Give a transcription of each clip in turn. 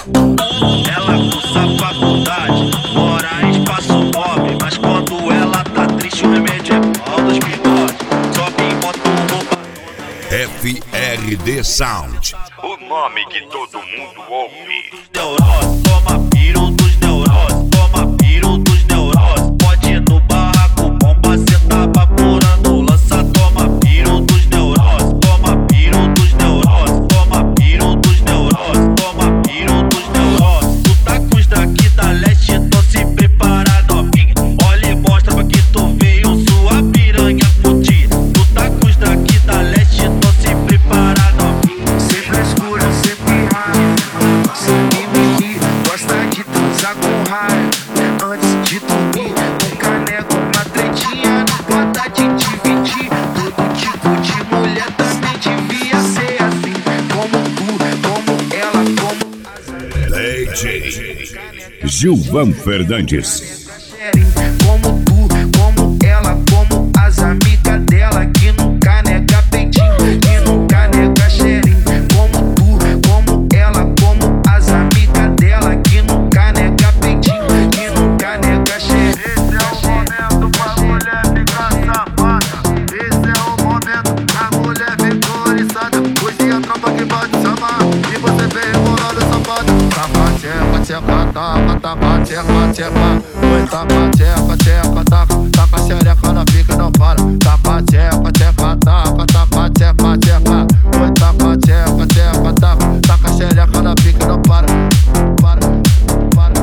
Ela cursa faculdade, mora em espaço pobre, mas quando ela tá triste o remédio é pau dos bigodes. Sobe em moto, roupa. FRD Sound, o nome que todo mundo ouve. Toma piro dos neuroses, toma piro dos neuroses. Pode ir no barraco, bomba, cê tá vaporando, lança. Toma piro dos neuroses, toma piro dos neuroses, toma piro dos neuroses, toma piro dos neuroses. Tu tá com os daqui da leste, então se prepara, novinha. Olha e mostra pra que tu veio, sua piranha fudida. Tu tá com os daqui da leste, então se prepara, novinha. Sempre escura, sempre raio. Sempre me ri, gosta de transar com raio. Antes de dormir, um caneco, uma tretinha. Não pode de dividir. Todo tipo de mulher também devia ser assim. Como tu, como ela, como DJ Gilvan Fernandes. como tu, como ela, como as amigas dela que nunca nega peitinho, que nunca nega cheirinho. Como tu, como ela, como as amigas dela que nunca nega peitinho, que nunca nega cheirinho. Esse é o momento pra mulher ficar safada. Esse é o momento pra mulher vitorizada. Hoje a tropa que vai te chamar e você vem rebolando safada. Tapa, tcheca, tcheca, taca, tapa, tcheca, tcheca. Oi, tapa, tcheca, tcheca, taca, taca xereca na pica e não para. Tapa, tcheca, tcheca, taca, tapa, tcheca, tcheca. Oi, tapa, tcheca, tcheca, taca, taca xereca na pica e não para. Para, para,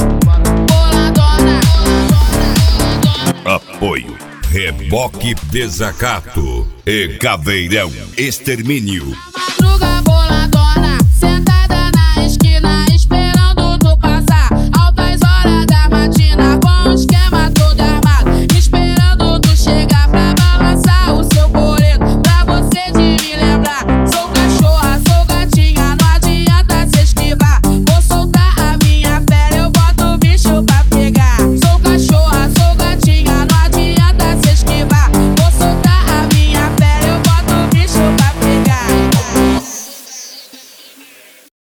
para. Apoio Reboque Desacato e Caveirão Extermínio. Madruga